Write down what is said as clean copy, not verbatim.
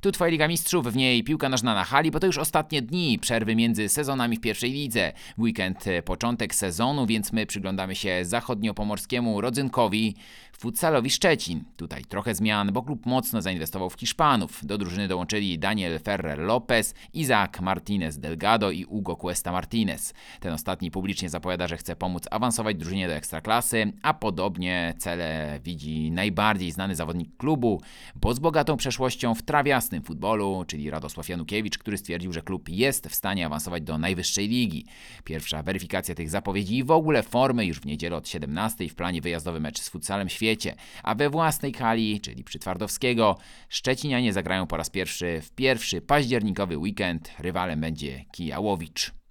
Tu twoja Liga Mistrzów, w niej piłka nożna na hali, bo to już ostatnie dni przerwy między sezonami w pierwszej lidze. W weekend początek sezonu, więc my przyglądamy się zachodniopomorskiemu rodzynkowi Futsalowi Szczecin. Tutaj trochę zmian, bo klub mocno zainwestował w Hiszpanów. Do drużyny dołączyli Daniel Ferrer Lopez, Isaac Martinez Delgado i Hugo Cuesta Martinez. Ten ostatni publicznie zapowiada, że chce pomóc awansować drużynie do Ekstraklasy, a podobnie cele widzi najbardziej znany zawodnik klubu, bo z bogatą przeszłością w trawiastym futbolu, czyli Radosław Janukiewicz, który stwierdził, że klub jest w stanie awansować do najwyższej ligi. Pierwsza weryfikacja tych zapowiedzi i w ogóle formy już w niedzielę od 17 w planie wyjazdowy mecz z Futsalem Świecie, a we własnej hali, czyli przy Twardowskiego, Szczecinianie zagrają po raz pierwszy w pierwszy październikowy weekend. Rywalem będzie Kijałowicz.